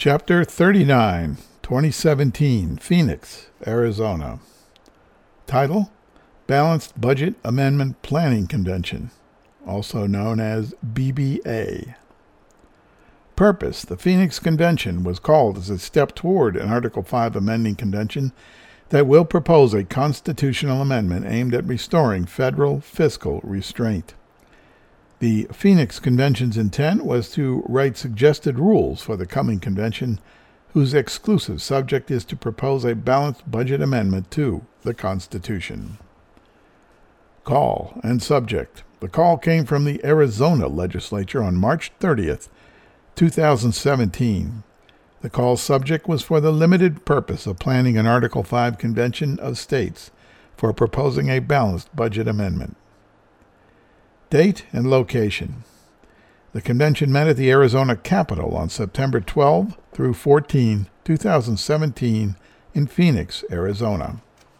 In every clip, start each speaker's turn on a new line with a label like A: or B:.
A: Chapter 39, 2017, Phoenix, Arizona. Title: Balanced Budget Amendment Planning Convention, also known as BBA. Purpose: the Phoenix Convention was called as a step toward an Article 5 amending convention that will propose a constitutional amendment aimed at restoring federal fiscal restraint. The Phoenix Convention's intent was to write suggested rules for the coming convention, whose exclusive subject is to propose a balanced budget amendment to the Constitution. Call and subject. The call came from the Arizona legislature on March 30th, 2017. The call's subject was for the limited purpose of planning an Article 5 convention of states for proposing a balanced budget amendment. Date and location. The convention met at the Arizona Capitol on September 12 through 14, 2017 in Phoenix, Arizona.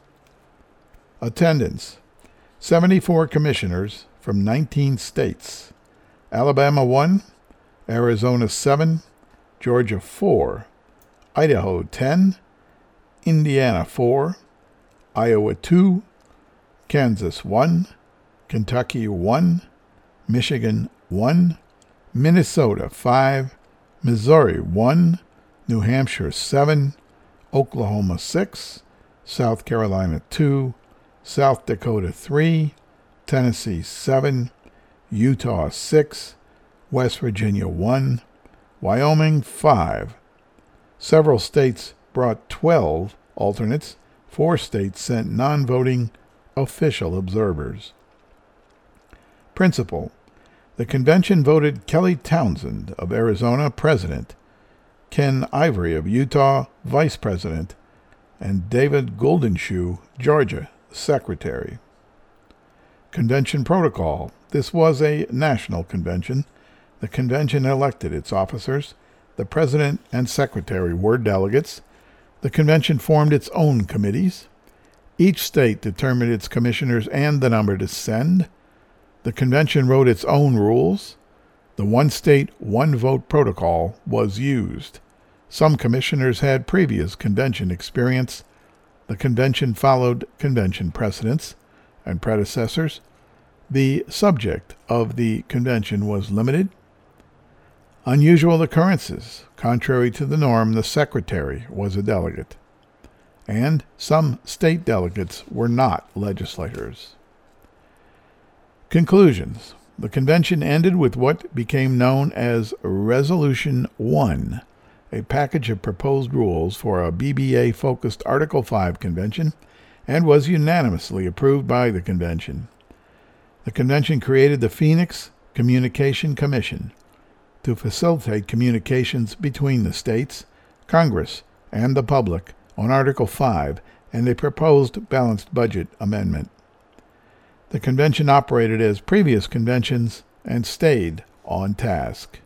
A: Attendance: 74 commissioners from 19 states. Alabama 1, Arizona 7, Georgia 4, Idaho 10, Indiana 4, Iowa 2, Kansas 1, Kentucky 1, Michigan 1, Minnesota 5, Missouri 1, New Hampshire 7, Oklahoma 6, South Carolina 2, South Dakota 3, Tennessee 7, Utah 6, West Virginia 1, Wyoming 5. Several states brought 12 alternates. 4 states sent non-voting official observers. Principal: the convention voted Kelly Townsend of Arizona President, Ken Ivory of Utah Vice President, and David Goldenshoe, Georgia, Secretary. Convention Protocol: this was a national convention. The convention elected its officers. The president and secretary were delegates. The convention formed its own committees. Each state determined its commissioners and the number to send. The convention wrote its own rules. The one-state, one-vote protocol was used. Some commissioners had previous convention experience. The convention followed convention precedents and predecessors. The subject of the convention was limited. Unusual occurrences: contrary to the norm, the secretary was a delegate, and some state delegates were not legislators. Conclusions: the convention ended with what became known as Resolution 1, a package of proposed rules for a BBA-focused Article 5 convention, and was unanimously approved by the convention. The convention created the Phoenix Communication Commission to facilitate communications between the states, Congress, and the public on Article 5 and a proposed balanced budget amendment. The convention operated as previous conventions and stayed on task.